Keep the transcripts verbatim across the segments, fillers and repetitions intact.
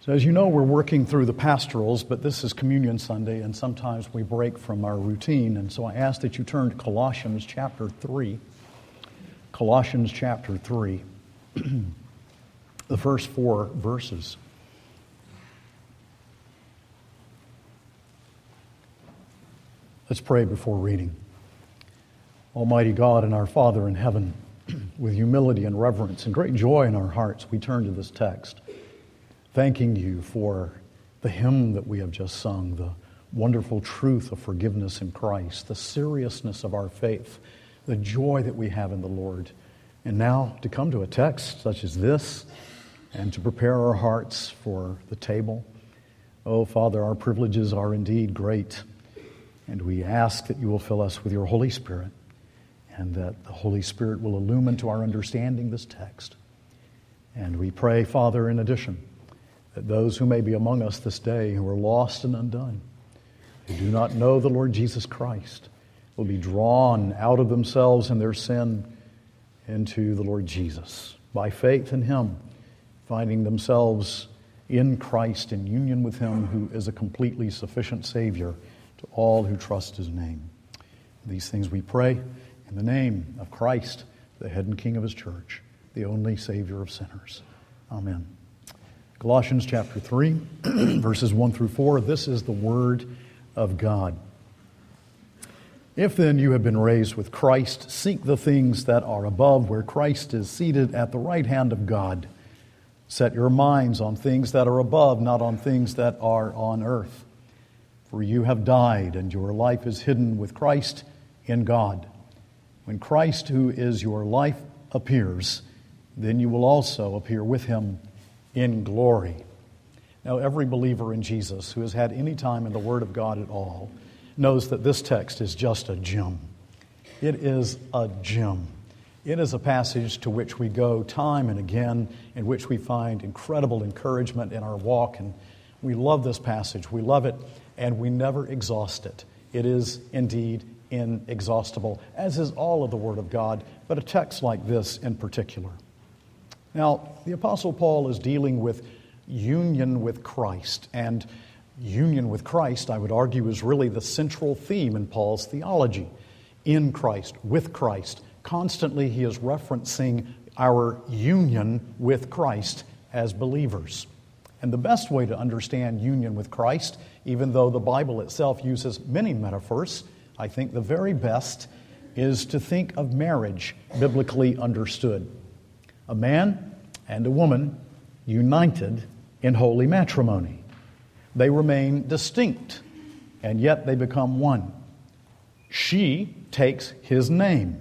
So as you know, we're working through the pastorals, but this is Communion Sunday, and sometimes we break from our routine. And so I ask that you turn to Colossians chapter three. Colossians chapter three, the first four verses. Let's pray before reading. Almighty God and our Father in heaven, with humility and reverence and great joy in our hearts, we turn to this text, thanking you for the hymn that we have just sung, the wonderful truth of forgiveness in Christ, the seriousness of our faith, the joy that we have in the Lord. And now to come to a text such as this and to prepare our hearts for the table. Oh, Father, our privileges are indeed great, and we ask that you will fill us with your Holy Spirit and that the Holy Spirit will illumine to our understanding this text. And we pray, Father, in addition, that those who may be among us this day who are lost and undone, who do not know the Lord Jesus Christ, will be drawn out of themselves and their sin into the Lord Jesus by faith in Him, finding themselves in Christ in union with Him, who is a completely sufficient Savior to all who trust His name. These things we pray in the name of Christ, the head and King of His church, the only Savior of sinners. Amen. Colossians chapter three, verses one through four, this is the Word of God. If then you have been raised with Christ, seek the things that are above, where Christ is seated at the right hand of God. Set your minds on things that are above, not on things that are on earth. For you have died, and your life is hidden with Christ in God. When Christ, who is your life, appears, then you will also appear with Him in glory. Now, every believer in Jesus who has had any time in the Word of God at all knows that this text is just a gem. It is a gem. It is a passage to which we go time and again, in which we find incredible encouragement in our walk. And we love this passage. We love it, and we never exhaust it. It is indeed inexhaustible, as is all of the Word of God, but a text like this in particular. Now, the Apostle Paul is dealing with union with Christ, and union with Christ, I would argue, is really the central theme in Paul's theology. In Christ, with Christ. Constantly he is referencing our union with Christ as believers. And the best way to understand union with Christ, even though the Bible itself uses many metaphors, I think the very best is to think of marriage biblically understood. A man and a woman united in holy matrimony. They remain distinct, and yet they become one. She takes his name.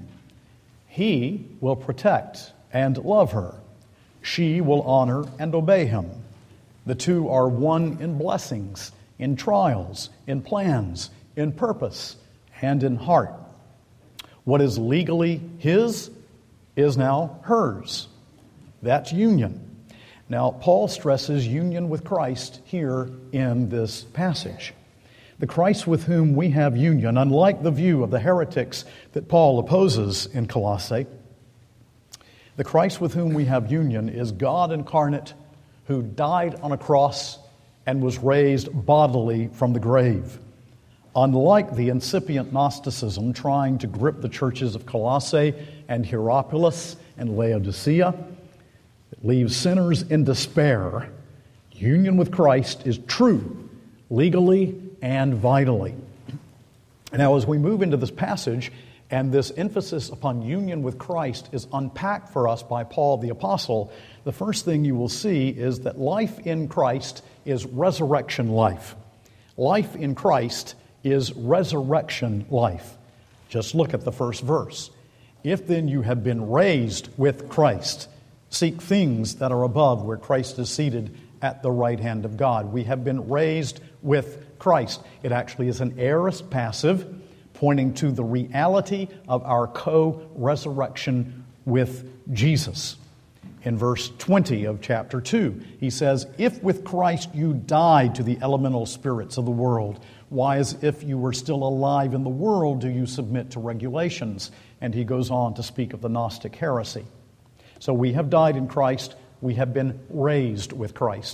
He will protect and love her. She will honor and obey him. The two are one in blessings, in trials, in plans, in purpose, and in heart. What is legally his is now hers. That's union. Now, Paul stresses union with Christ here in this passage. The Christ with whom we have union, unlike the view of the heretics that Paul opposes in Colossae, the Christ with whom we have union is God incarnate, who died on a cross and was raised bodily from the grave. Unlike the incipient Gnosticism trying to grip the churches of Colossae and Hierapolis and Laodicea, it leaves sinners in despair. Union with Christ is true, legally and vitally. Now, as we move into this passage, and this emphasis upon union with Christ is unpacked for us by Paul the Apostle, the first thing you will see is that life in Christ is resurrection life. Life in Christ is resurrection life. Just look at the first verse. If then you have been raised with Christ, seek things that are above, where Christ is seated at the right hand of God. We have been raised with Christ. It actually is an aorist passive pointing to the reality of our co-resurrection with Jesus. In verse twenty of chapter two, he says, if with Christ you died to the elemental spirits of the world, why, as if you were still alive in the world, do you submit to regulations? And he goes on to speak of the Gnostic heresy. So we have died in Christ, we have been raised with Christ.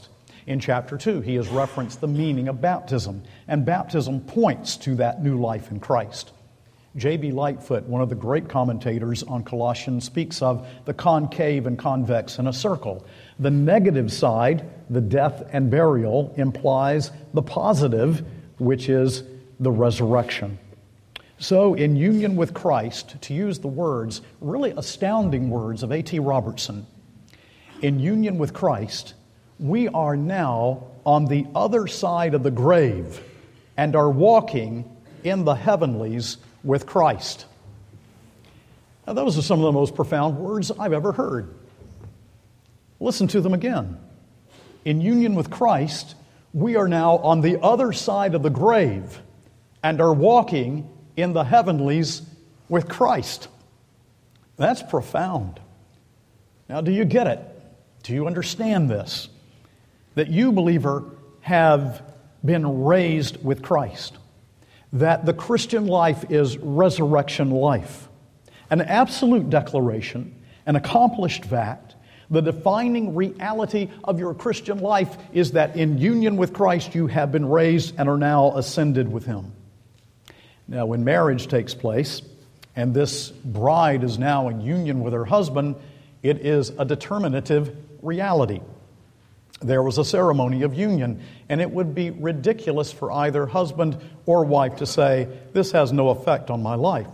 In chapter two, he has referenced the meaning of baptism, and baptism points to that new life in Christ. J B Lightfoot, one of the great commentators on Colossians, speaks of the concave and convex in a circle. The negative side, the death and burial, implies the positive, which is the resurrection. So, in union with Christ, to use the words, really astounding words of A T Robertson, in union with Christ, we are now on the other side of the grave and are walking in the heavenlies with Christ. Now, those are some of the most profound words I've ever heard. Listen to them again. In union with Christ, we are now on the other side of the grave and are walking in the heavenlies with Christ. That's profound. Now, do you get it? Do you understand this? That you, believer, have been raised with Christ. That the Christian life is resurrection life. An absolute declaration, an accomplished fact. The defining reality of your Christian life is that in union with Christ you have been raised and are now ascended with Him. Now, when marriage takes place, and this bride is now in union with her husband, it is a determinative reality. There was a ceremony of union, and it would be ridiculous for either husband or wife to say, "This has no effect on my life.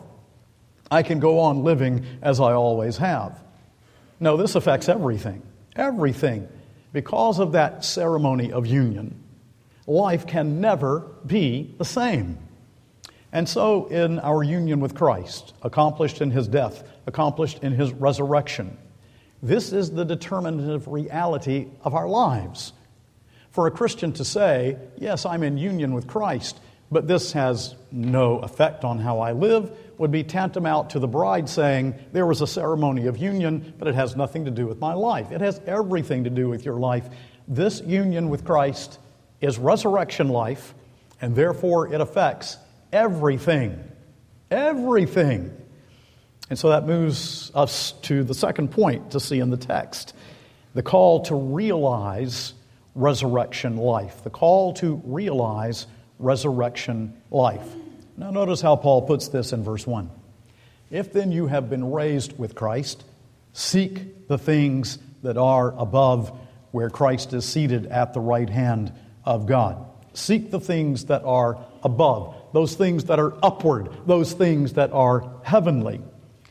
I can go on living as I always have." No, this affects everything. Everything. Because of that ceremony of union, life can never be the same. And so in our union with Christ, accomplished in His death, accomplished in His resurrection, this is the determinative reality of our lives. For a Christian to say, yes, I'm in union with Christ, but this has no effect on how I live, would be tantamount to the bride saying, there was a ceremony of union, but it has nothing to do with my life. It has everything to do with your life. This union with Christ is resurrection life, and therefore it affects everything. Everything. And so that moves us to the second point to see in the text. The call to realize resurrection life. The call to realize resurrection life. Now notice how Paul puts this in verse one. If then you have been raised with Christ, seek the things that are above, where Christ is seated at the right hand of God. Seek the things that are above, those things that are upward, those things that are heavenly.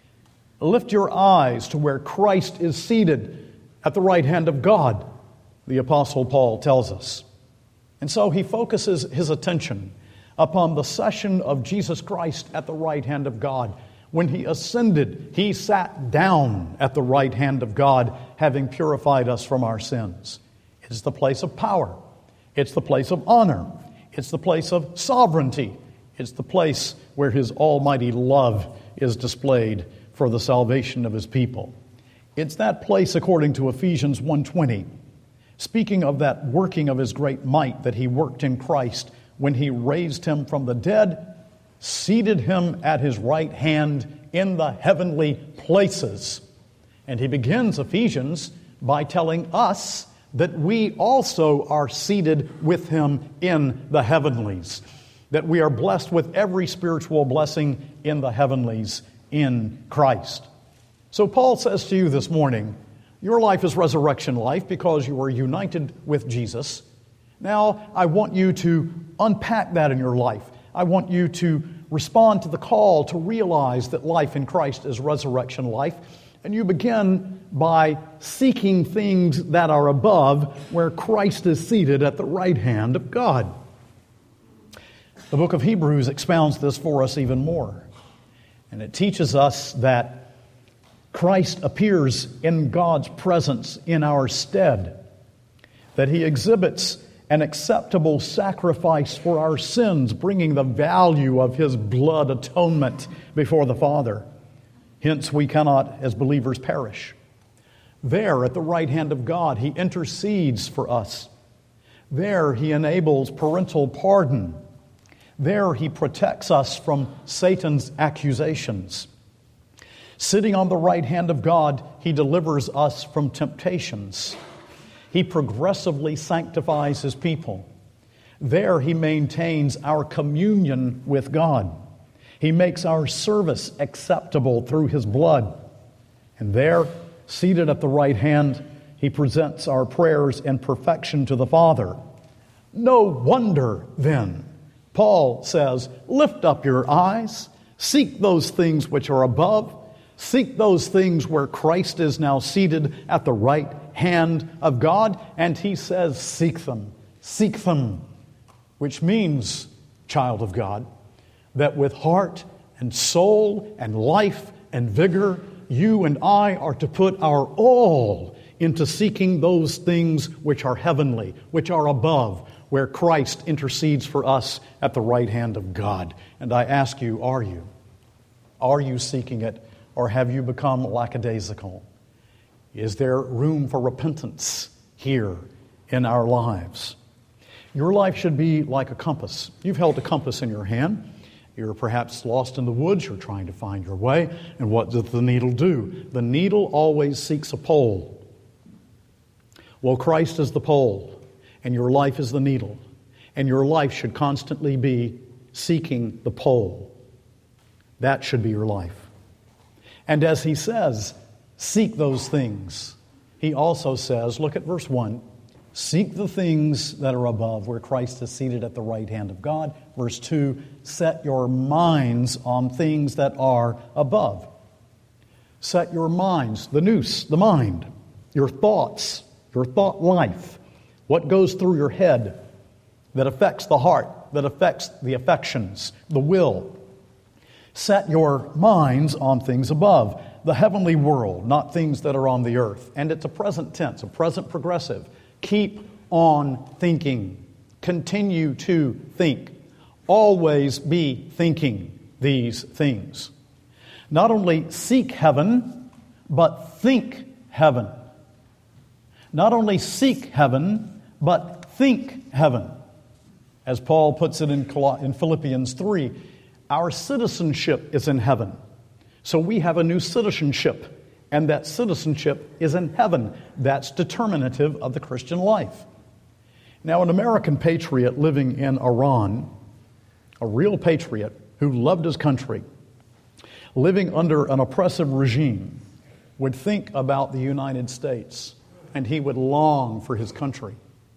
Lift your eyes to where Christ is seated at the right hand of God, the Apostle Paul tells us. And so he focuses his attention upon the session of Jesus Christ at the right hand of God. When He ascended, He sat down at the right hand of God, having purified us from our sins. It's the place of power. It's the place of honor. It's the place of sovereignty. It's the place where His almighty love is displayed for the salvation of His people. It's that place, according to Ephesians one twenty, speaking of that working of His great might that He worked in Christ when He raised Him from the dead, seated Him at His right hand in the heavenly places. And he begins Ephesians by telling us that we also are seated with Him in the heavenlies, that we are blessed with every spiritual blessing in the heavenlies in Christ. So Paul says to you this morning, your life is resurrection life because you are united with Jesus. Now, I want you to unpack that in your life. I want you to respond to the call to realize that life in Christ is resurrection life. And you begin by seeking things that are above, where Christ is seated at the right hand of God. The book of Hebrews expounds this for us even more. And it teaches us that Christ appears in God's presence in our stead, that He exhibits an acceptable sacrifice for our sins, bringing the value of His blood atonement before the Father. Hence, we cannot, as believers, perish. There, at the right hand of God, He intercedes for us. There, He enables parental pardon. There, He protects us from Satan's accusations. Sitting on the right hand of God, He delivers us from temptations. He progressively sanctifies His people. There He maintains our communion with God. He makes our service acceptable through His blood. And there, seated at the right hand, He presents our prayers in perfection to the Father. No wonder, then, Paul says, lift up your eyes, seek those things which are above, seek those things where Christ is now seated at the right hand of God, and he says, seek them, seek them, which means, child of God, that with heart and soul and life and vigor, you and I are to put our all into seeking those things which are heavenly, which are above, where Christ intercedes for us at the right hand of God. And I ask you, are you? Are you seeking it, or have you become lackadaisical? Is there room for repentance here in our lives? Your life should be like a compass. You've held a compass in your hand. You're perhaps lost in the woods. You're trying to find your way. And what does the needle do? The needle always seeks a pole. Well, Christ is the pole, and your life is the needle. And your life should constantly be seeking the pole. That should be your life. And as he says, seek those things, he also says, look at verse one, seek the things that are above, where Christ is seated at the right hand of God. Verse two, set your minds on things that are above. Set your minds, the nous, the mind, your thoughts, your thought life, what goes through your head that affects the heart, that affects the affections, the will. Set your minds on things above, the heavenly world, not things that are on the earth. And it's a present tense, a present progressive. Keep on thinking. Continue to think. Always be thinking these things. Not only seek heaven, but think heaven. Not only seek heaven, but think heaven. As Paul puts it in Philippians three, our citizenship is in heaven. So we have a new citizenship, and that citizenship is in heaven. That's determinative of the Christian life. Now, an American patriot living in Iran, a real patriot who loved his country, living under an oppressive regime, would think about the United States, and he would long for his country.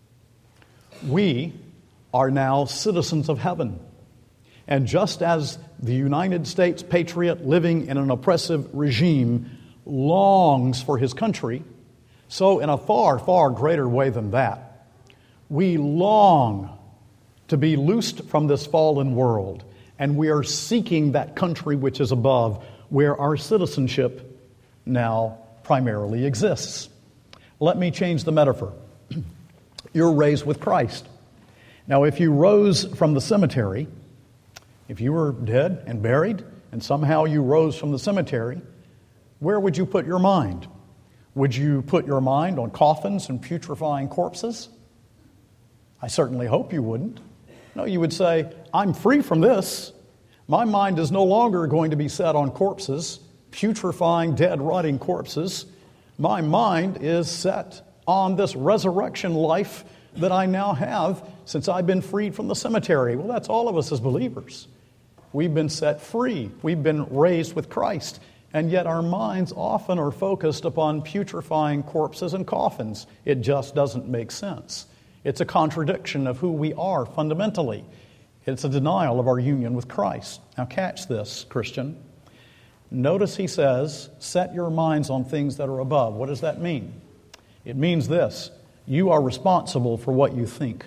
We are now citizens of heaven. And just as the United States patriot living in an oppressive regime longs for his country, so in a far, far greater way than that, we long to be loosed from this fallen world, and we are seeking that country which is above, where our citizenship now primarily exists. Let me change the metaphor. You're raised with Christ. Now, if you rose from the cemetery, if you were dead and buried, and somehow you rose from the cemetery, where would you put your mind? Would you put your mind on coffins and putrefying corpses? I certainly hope you wouldn't. No, you would say, I'm free from this. My mind is no longer going to be set on corpses, putrefying, dead, rotting corpses. My mind is set on this resurrection life that I now have since I've been freed from the cemetery. Well, that's all of us as believers. We've been set free. We've been raised with Christ. And yet our minds often are focused upon putrefying corpses and coffins. It just doesn't make sense. It's a contradiction of who we are fundamentally. It's a denial of our union with Christ. Now catch this, Christian. Notice he says, set your minds on things that are above. What does that mean? It means this. You are responsible for what you think.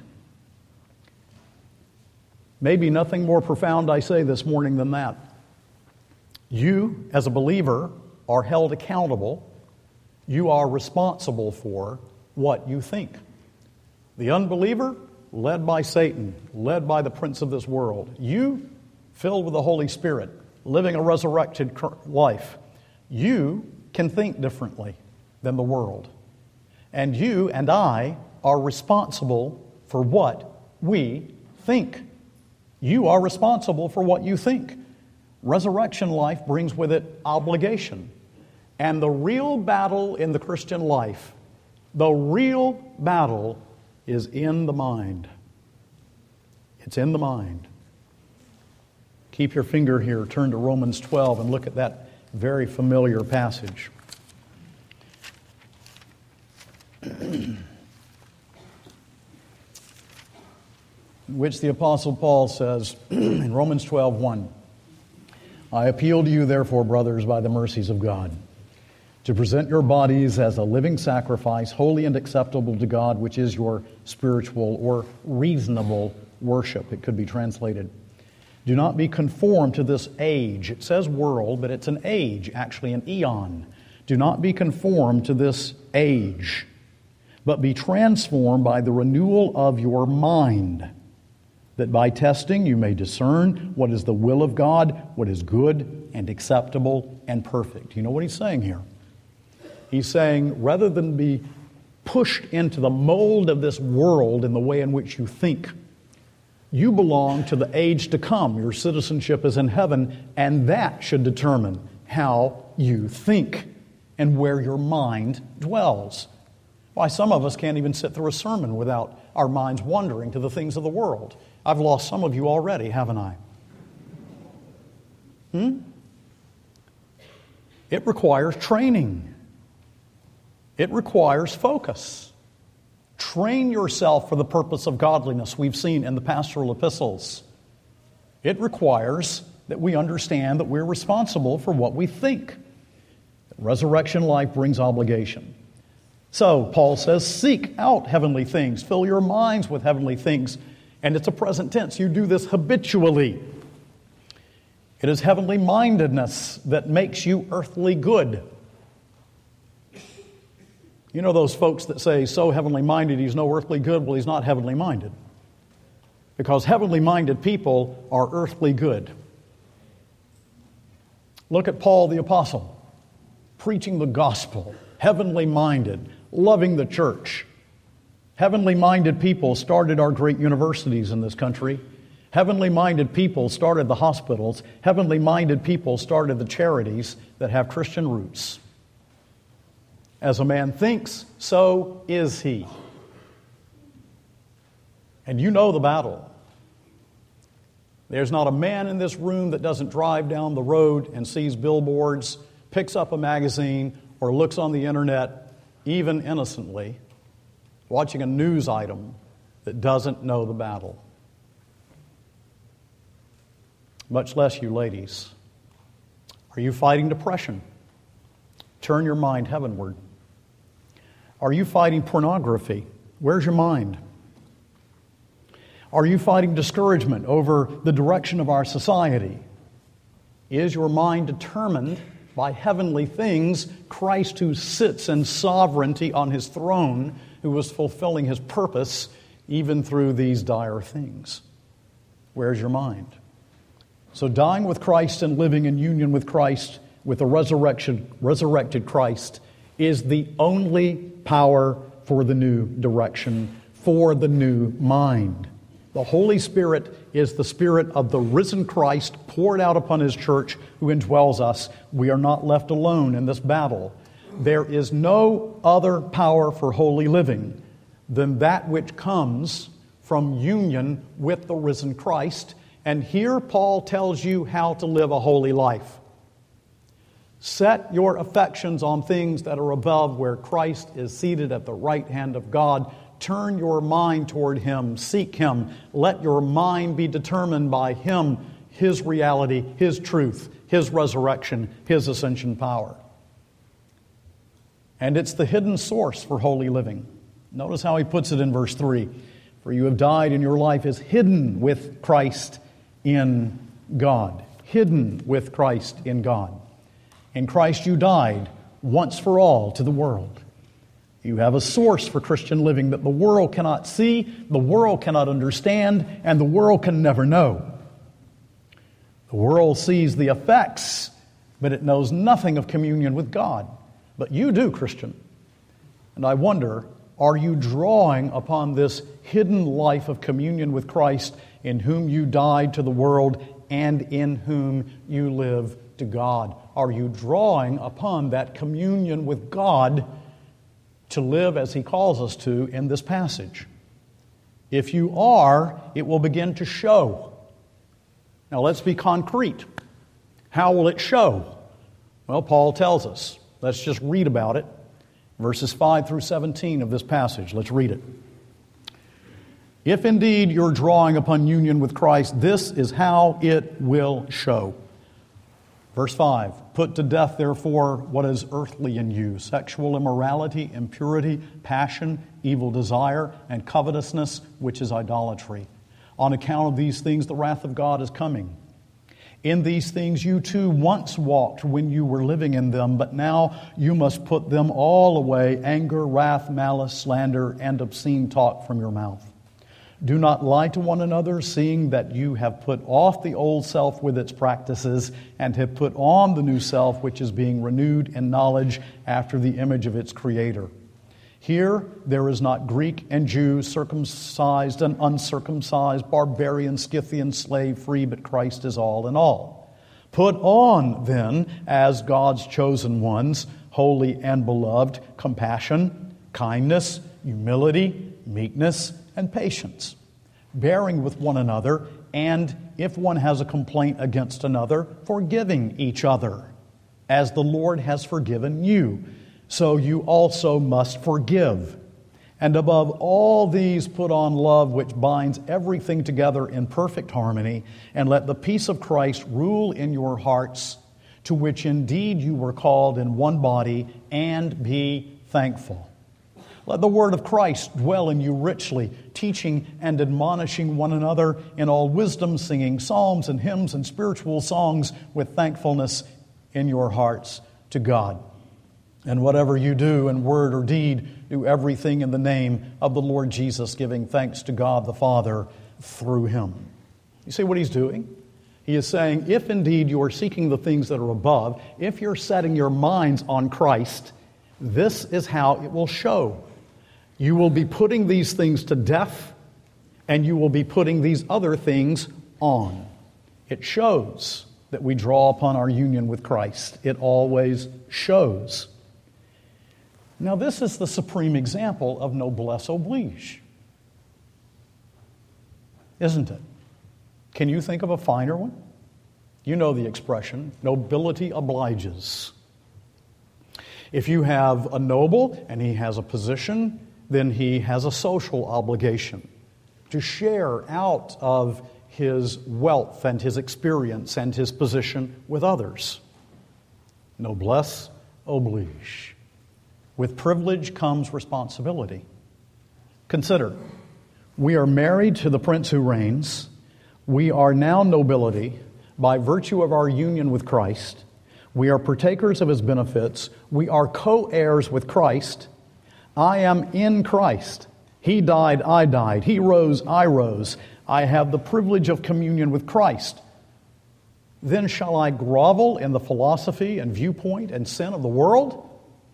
Maybe nothing more profound I say this morning than that. You, as a believer, are held accountable. You are responsible for what you think. The unbeliever, led by Satan, led by the prince of this world. You, filled with the Holy Spirit, living a resurrected life. You can think differently than the world. And you and I are responsible for what we think. You are responsible for what you think. Resurrection life brings with it obligation. And the real battle in the Christian life The real battle is in the mind. It's in the mind. Keep your finger here, turn to Romans twelve and look at that very familiar passage. In which the Apostle Paul says in Romans twelve one, I appeal to you, therefore, brothers, by the mercies of God, to present your bodies as a living sacrifice, holy and acceptable to God, which is your spiritual or reasonable worship. It could be translated. Do not be conformed to this age. It says world, but it's an age, actually an eon. Do not be conformed to this age, but be transformed by the renewal of your mind, that by testing you may discern what is the will of God, what is good and acceptable and perfect. You know what he's saying here? He's saying, rather than be pushed into the mold of this world in the way in which you think, you belong to the age to come. Your citizenship is in heaven, and that should determine how you think and where your mind dwells. Why, some of us can't even sit through a sermon without our minds wandering to the things of the world. I've lost some of you already, haven't I? Hmm? It requires training. It requires focus. Train yourself for the purpose of godliness, we've seen in the pastoral epistles. It requires that we understand that we're responsible for what we think. Resurrection life brings obligation. So, Paul says, seek out heavenly things. Fill your minds with heavenly things. And it's a present tense. You do this habitually. It is heavenly mindedness that makes you earthly good. You know those folks that say, so heavenly minded, he's no earthly good. Well, he's not heavenly minded. Because heavenly minded people are earthly good. Look at Paul the Apostle, preaching the gospel, heavenly minded, loving the church. Heavenly minded people started our great universities in this country. Heavenly minded people started the hospitals. Heavenly minded people started the charities that have Christian roots. As a man thinks, so is he. And you know the battle. There's not a man in this room that doesn't drive down the road and sees billboards, picks up a magazine, or looks on the internet, even innocently, watching a news item that doesn't know the battle. Much less you ladies. Are you fighting depression? Turn your mind heavenward. Are you fighting pornography? Where's your mind? Are you fighting discouragement over the direction of our society? Is your mind determined by heavenly things, Christ who sits in sovereignty on his throne, who was fulfilling his purpose even through these dire things? Where's your mind? So dying with Christ and living in union with Christ, with the resurrection, resurrected Christ, is the only power for the new direction, for the new mind. The Holy Spirit is the Spirit of the risen Christ poured out upon His church who indwells us. We are not left alone in this battle. There is no other power for holy living than that which comes from union with the risen Christ. And here Paul tells you how to live a holy life. Set your affections on things that are above, where Christ is seated at the right hand of God. Turn your mind toward Him. Seek Him. Let your mind be determined by Him, His reality, His truth, His resurrection, His ascension power. And it's the hidden source for holy living. Notice how he puts it in verse three. For you have died, and your life is hidden with Christ in God. Hidden with Christ in God. In Christ you died once for all to the world. You have a source for Christian living that the world cannot see, the world cannot understand, and the world can never know. The world sees the effects, but it knows nothing of communion with God. But you do, Christian. And I wonder, are you drawing upon this hidden life of communion with Christ, in whom you died to the world and in whom you live to God? Are you drawing upon that communion with God to live as he calls us to in this passage? If you are, it will begin to show. Now let's be concrete. How will it show? Well, Paul tells us. Let's just read about it. Verses five through seventeen of this passage. Let's read it. If indeed you're drawing upon union with Christ, this is how it will show. Verse five, put to death, therefore, what is earthly in you, sexual immorality, impurity, passion, evil desire, and covetousness, which is idolatry. On account of these things, the wrath of God is coming. In these things you too once walked when you were living in them, but now you must put them all away, anger, wrath, malice, slander, and obscene talk from your mouth. Do not lie to one another, seeing that you have put off the old self with its practices, and have put on the new self, which is being renewed in knowledge after the image of its Creator. Here there is not Greek and Jew, circumcised and uncircumcised, barbarian, Scythian, slave, free, but Christ is all in all. Put on, then, as God's chosen ones, holy and beloved, compassion, kindness, humility, meekness, and patience, bearing with one another, and if one has a complaint against another, forgiving each other, as the Lord has forgiven you. So you also must forgive. And above all these put on love, which binds everything together in perfect harmony, and let the peace of Christ rule in your hearts, to which indeed you were called in one body, and be thankful. Let the word of Christ dwell in you richly, teaching and admonishing one another in all wisdom, singing psalms and hymns and spiritual songs with thankfulness in your hearts to God. And whatever you do in word or deed, do everything in the name of the Lord Jesus, giving thanks to God the Father through Him. You see what he's doing? He is saying, if indeed you are seeking the things that are above, if you're setting your minds on Christ, this is how it will show. You will be putting these things to death, and you will be putting these other things on. It shows that we draw upon our union with Christ. It always shows. Now, this is the supreme example of noblesse oblige, isn't it? Can you think of a finer one? You know the expression, nobility obliges. If you have a noble and he has a position, then he has a social obligation to share out of his wealth and his experience and his position with others. Noblesse oblige. With privilege comes responsibility. Consider, we are married to the Prince who reigns. We are now nobility by virtue of our union with Christ. We are partakers of His benefits. We are co-heirs with Christ. I am in Christ. He died, I died. He rose, I rose. I have the privilege of communion with Christ. Then shall I grovel in the philosophy and viewpoint and sin of the world?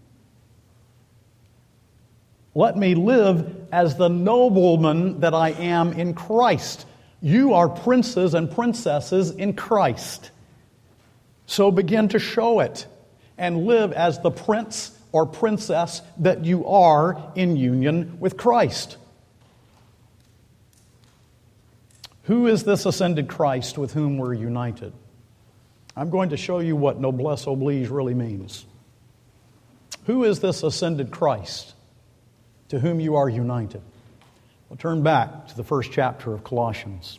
Let me live as the nobleman that I am in Christ. You are princes and princesses in Christ. So begin to show it and live as the prince or princess that you are in union with Christ. Who is this ascended Christ with whom we're united? I'm going to show you what noblesse oblige really means. Who is this ascended Christ to whom you are united? We'll turn back to the first chapter of Colossians.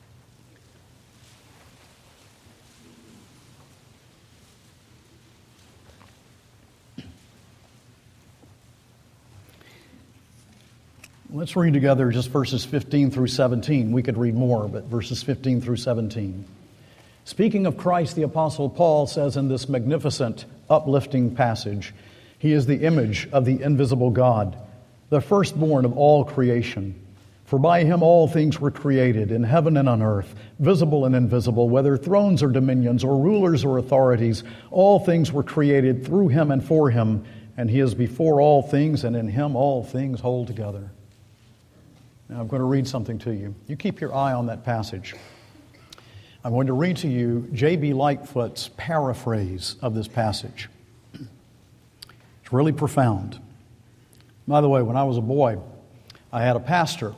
Let's read together just verses fifteen through seventeen. We could read more, but verses fifteen through seventeen. Speaking of Christ, the Apostle Paul says in this magnificent, uplifting passage, He is the image of the invisible God, the firstborn of all creation. For by Him all things were created, in heaven and on earth, visible and invisible, whether thrones or dominions or rulers or authorities. All things were created through Him and for Him, and He is before all things, and in Him all things hold together. Now I'm going to read something to you. You keep your eye on that passage. I'm going to read to you J B Lightfoot's paraphrase of this passage. It's really profound. By the way, when I was a boy, I had a pastor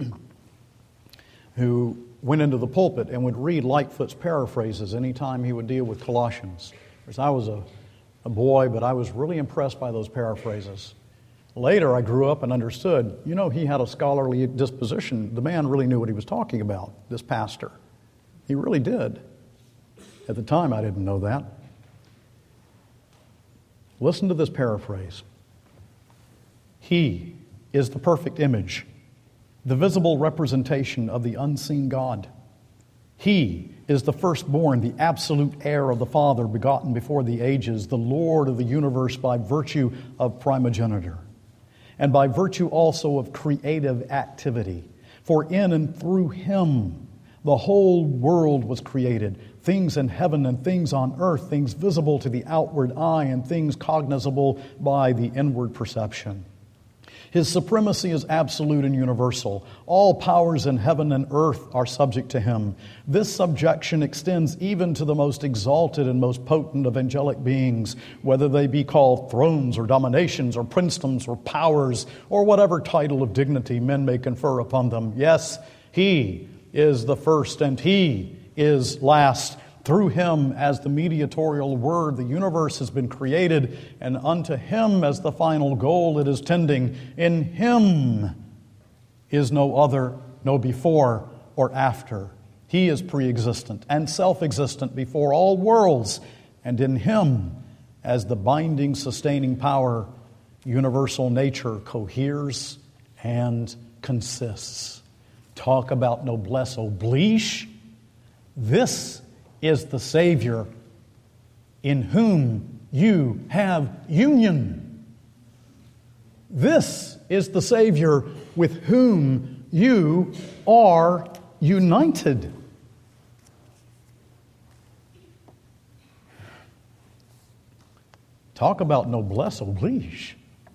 who went into the pulpit and would read Lightfoot's paraphrases anytime he would deal with Colossians. Because I was a, a boy, but I was really impressed by those paraphrases. Later, I grew up and understood, you know, he had a scholarly disposition. The man really knew what he was talking about, this pastor. He really did. At the time, I didn't know that. Listen to this paraphrase. He is the perfect image, the visible representation of the unseen God. He is the firstborn, the absolute heir of the Father, begotten before the ages, the Lord of the universe by virtue of primogeniture, and by virtue also of creative activity. For in and through Him the whole world was created, things in heaven and things on earth, things visible to the outward eye and things cognizable by the inward perception. His supremacy is absolute and universal. All powers in heaven and earth are subject to Him. This subjection extends even to the most exalted and most potent of angelic beings, whether they be called thrones or dominations or princedoms or powers or whatever title of dignity men may confer upon them. Yes, He is the first and He is last. Through Him as the mediatorial Word, the universe has been created, and unto Him as the final goal it is tending. In Him is no other, no before or after. He is pre-existent and self-existent before all worlds, and in Him as the binding, sustaining power, universal nature coheres and consists. Talk about noblesse oblige. This is the Savior in whom you have union. This is the Savior with whom you are united. Talk about noblesse oblige.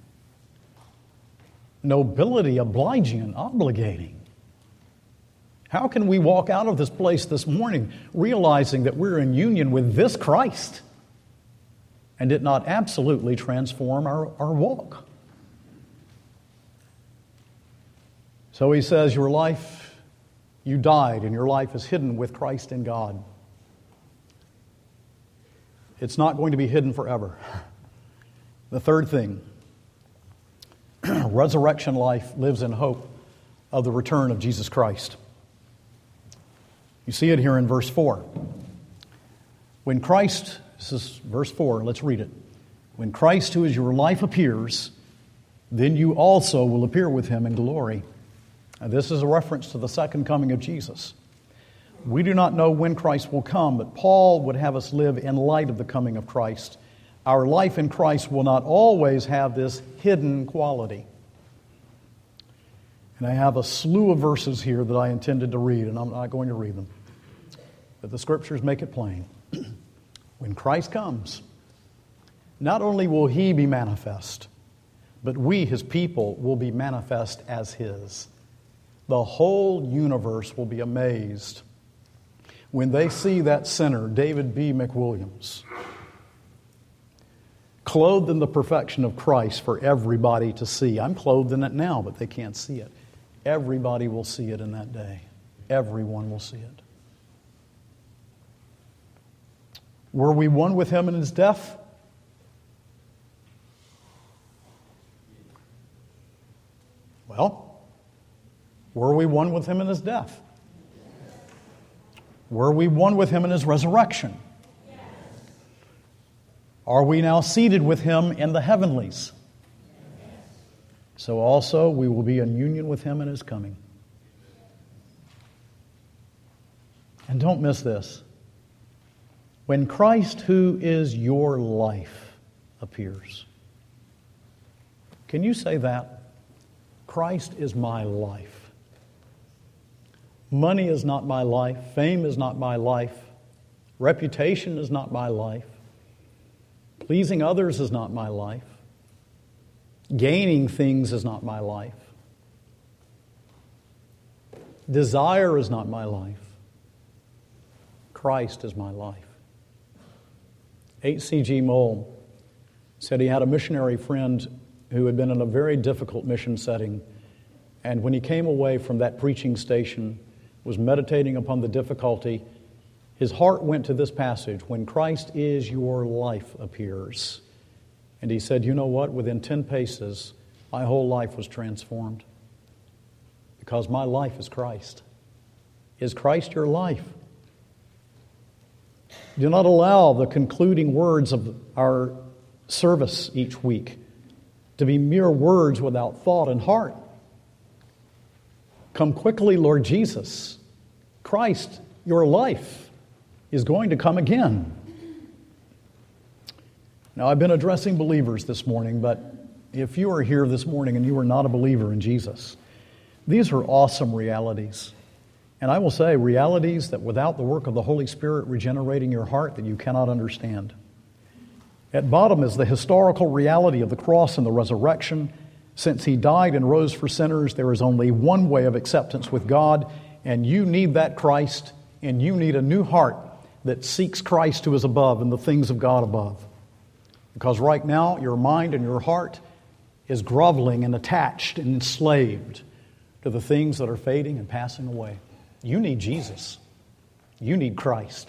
Nobility obliging and obligating. How can we walk out of this place this morning realizing that we're in union with this Christ and it not absolutely transform our, our walk? So he says, your life, you died and your life is hidden with Christ in God. It's not going to be hidden forever. The third thing, resurrection life lives in hope of the return of Jesus Christ. You see it here in verse four. When Christ, this is verse four, let's read it. When Christ, who is your life, appears, then you also will appear with Him in glory. Now, this is a reference to the second coming of Jesus. We do not know when Christ will come, but Paul would have us live in light of the coming of Christ. Our life in Christ will not always have this hidden quality. And I have a slew of verses here that I intended to read, and I'm not going to read them. But the Scriptures make it plain. When Christ comes, not only will He be manifest, but we, His people, will be manifest as His. The whole universe will be amazed when they see that sinner, David B. McWilliams, clothed in the perfection of Christ for everybody to see. I'm clothed in it now, but they can't see it. Everybody will see it in that day. Everyone will see it. Were we one with Him in His death? Well, were we one with Him in His death? Were we one with Him in His resurrection? Are we now seated with Him in the heavenlies? So also we will be in union with Him in His coming. And don't miss this. When Christ, who is your life, appears. Can you say that? Christ is my life. Money is not my life. Fame is not my life. Reputation is not my life. Pleasing others is not my life. Gaining things is not my life. Desire is not my life. Christ is my life. H C G Mole said he had a missionary friend who had been in a very difficult mission setting, and when he came away from that preaching station, was meditating upon the difficulty, his heart went to this passage, when Christ is your life appears. And he said, you know what? Within ten paces, my whole life was transformed. Because my life is Christ. Is Christ your life? Do not allow the concluding words of our service each week to be mere words without thought and heart. Come quickly, Lord Jesus. Christ, your life, is going to come again. Now, I've been addressing believers this morning, but if you are here this morning and you are not a believer in Jesus, these are awesome realities. And I will say, realities that without the work of the Holy Spirit regenerating your heart, that you cannot understand. At bottom is the historical reality of the cross and the resurrection. Since He died and rose for sinners, there is only one way of acceptance with God, and you need that Christ, and you need a new heart that seeks Christ who is above and the things of God above. Because right now, your mind and your heart is groveling and attached and enslaved to the things that are fading and passing away. You need Jesus. You need Christ.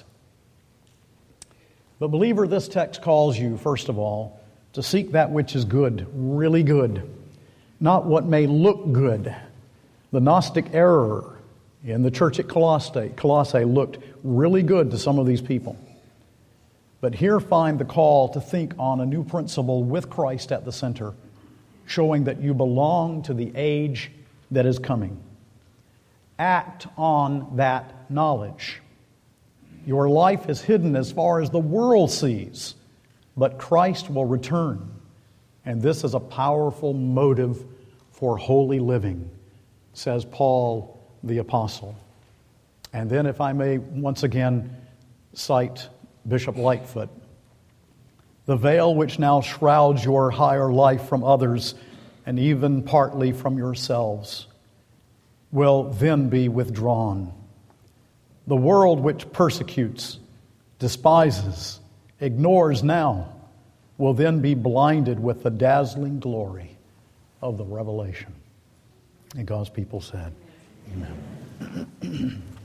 But believer, this text calls you, first of all, to seek that which is good, really good, not what may look good. The Gnostic error in the church at Colossae, Colossae looked really good to some of these people. But here find the call to think on a new principle with Christ at the center, showing that you belong to the age that is coming. Act on that knowledge. Your life is hidden as far as the world sees, but Christ will return. And this is a powerful motive for holy living, says Paul the Apostle. And then, if I may once again cite Bishop Lightfoot, the veil which now shrouds your higher life from others and even partly from yourselves will then be withdrawn. The world which persecutes, despises, ignores now will then be blinded with the dazzling glory of the revelation. And God's people said, Amen.